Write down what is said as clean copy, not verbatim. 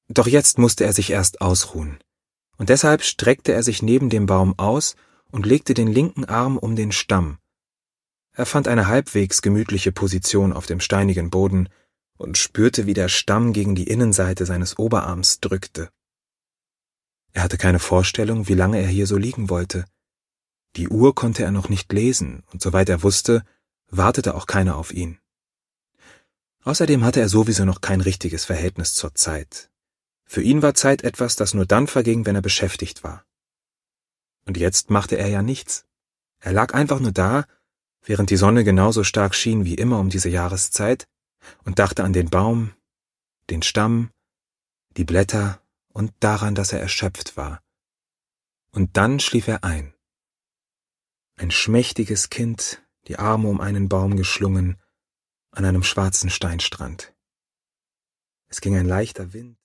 Doch jetzt musste er sich erst ausruhen, und deshalb streckte er sich neben dem Baum aus und legte den linken Arm um den Stamm. Er fand eine halbwegs gemütliche Position auf dem steinigen Boden und spürte, wie der Stamm gegen die Innenseite seines Oberarms drückte. Er hatte keine Vorstellung, wie lange er hier so liegen wollte. Die Uhr konnte er noch nicht lesen, und soweit er wusste, wartete auch keiner auf ihn. Außerdem hatte er sowieso noch kein richtiges Verhältnis zur Zeit. Für ihn war Zeit etwas, das nur dann verging, wenn er beschäftigt war. Und jetzt machte er ja nichts. Er lag einfach nur da, während die Sonne genauso stark schien wie immer um diese Jahreszeit, und dachte an den Baum, den Stamm, die Blätter und daran, dass er erschöpft war. Und dann schlief er ein. Ein schmächtiges Kind, die Arme um einen Baum geschlungen, an einem schwarzen Steinstrand. Es ging ein leichter Wind